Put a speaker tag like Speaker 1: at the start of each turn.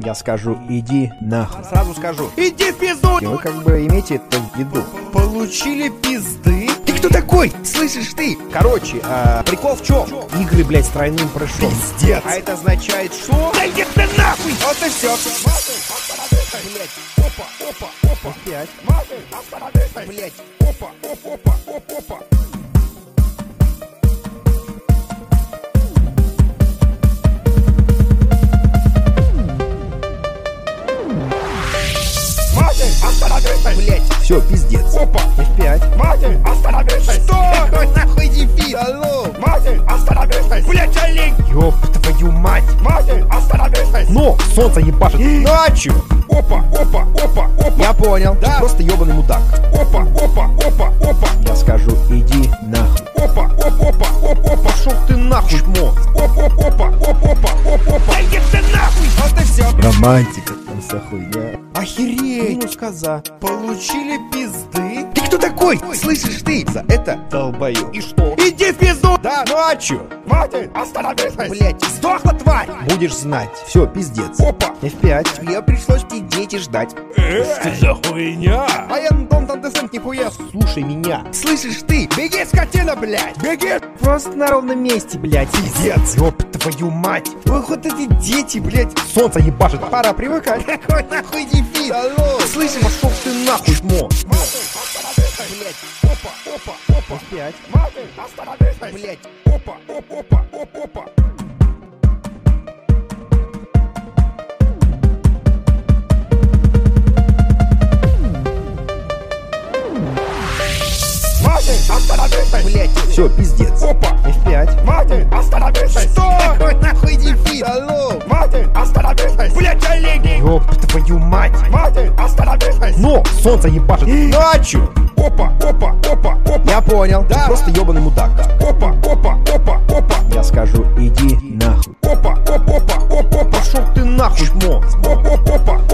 Speaker 1: Я скажу, иди нахуй.
Speaker 2: Сразу скажу, иди в пизду!
Speaker 1: И вы как бы имейте это в виду.
Speaker 2: Получили пизды?
Speaker 1: Ты кто такой? Слышишь ты?
Speaker 2: Короче, прикол в чем?
Speaker 1: Игры, блядь, с тройным прыжком.
Speaker 2: Пиздец! А это означает что? Да иди ты нахуй! Вот и все! Блять, опа, опа, опа!
Speaker 1: F5.
Speaker 2: Блять, опа, опа, опа, опа, опа! Блять,
Speaker 1: Все, пиздец.
Speaker 2: опа!
Speaker 1: F5.
Speaker 2: Матерь, остановитесь! Что? Какой нахуй дефис? Алло! Матерь, остановитесь! Блять, олень!
Speaker 1: Ёб твою мать.
Speaker 2: Матерь, остановитесь!
Speaker 1: Но солнце ебашит.
Speaker 2: Ну а чё? Опа, опа, опа, опа!
Speaker 1: Я понял.
Speaker 2: Да.
Speaker 1: Ты просто ебаный мудак.
Speaker 2: Опа, опа, опа, опа!
Speaker 1: Я скажу, иди нахуй.
Speaker 2: Опа, опа, опа, опа, опа!
Speaker 1: Пошел ты нахуй, чмо.
Speaker 2: Опа, опа, опа, опа, опа, опа! Да иди ты нахуй! Вот и все!
Speaker 1: Романтика. Там вся хуйня.
Speaker 2: Охереть!
Speaker 1: Минус коза.
Speaker 2: Получили пизды?
Speaker 1: Ты кто такой? Слышишь ты? За это долбою.
Speaker 2: И что? Иди в пизду! Да, ну а чё? Матерь, остановитесь! Блять, сдохла тварь!
Speaker 1: Будешь знать. Все, пиздец.
Speaker 2: Опа!
Speaker 1: F5.
Speaker 2: Тебе пришлось сидеть и ждать.
Speaker 3: Что за хуйня?
Speaker 2: А я Дон Тантесент нихуя.
Speaker 1: Слушай меня.
Speaker 2: Слышишь ты? Беги, скотина, блядь! Беги!
Speaker 1: Просто на ровном месте, блядь.
Speaker 2: Пиздец!
Speaker 1: Ёб твою мать.
Speaker 2: Ох, вот эти дети, блядь!
Speaker 1: Солнце ебашит.
Speaker 2: Пора привыкать! Какой нахуй дефис? Алло!
Speaker 1: Слышишь, пошел ты нахуй, чмо.
Speaker 2: Блядь! Опа, опа, опа!
Speaker 1: F5.
Speaker 2: Матерь, остановитесь! Блядь! Опа, опа, опа, опа, опа! Матерь, остановитесь! Блядь!
Speaker 1: Все, пиздец.
Speaker 2: Опа!
Speaker 1: F5.
Speaker 2: Матерь, остановитесь! Что? Какой нахуй дефис? Алло! Матерь, остановитесь! Блядь, олень!
Speaker 1: Ёб твою мать.
Speaker 2: Матерь, остановитесь!
Speaker 1: Но солнце ебашит.
Speaker 2: Ну а чё? Опа, опа, опа, опа!
Speaker 1: Я понял.
Speaker 2: Да.
Speaker 1: Ты просто ебаный мудак.
Speaker 2: Опа, опа, опа, опа!
Speaker 1: Я скажу, иди нахуй.
Speaker 2: Опа, опа, опа, опа, опа!
Speaker 1: Пошел ты нахуй, чмо.
Speaker 2: Опа, опа, опа,